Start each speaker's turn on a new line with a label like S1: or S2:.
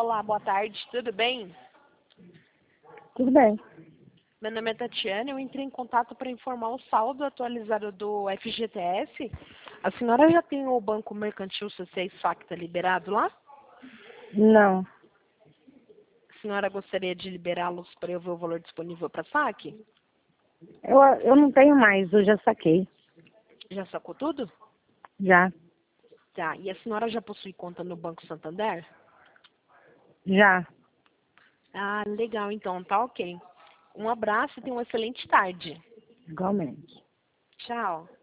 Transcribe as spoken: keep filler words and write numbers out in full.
S1: Olá, boa tarde, tudo bem?
S2: Tudo bem.
S1: Meu nome é Tatiana, eu entrei em contato para informar o saldo atualizado do F G T S. A senhora já tem o Banco Mercantil C seis Facta liberado lá?
S2: Não.
S1: A senhora gostaria de liberá-los para eu ver o valor disponível para saque?
S2: Eu, eu não tenho mais, eu já saquei.
S1: Já sacou tudo?
S2: Já.
S1: Tá, e a senhora já possui conta no Banco Santander?
S2: Já.
S1: Ah, legal, então, tá ok. Um abraço e tenha uma excelente tarde.
S2: Igualmente.
S1: Tchau.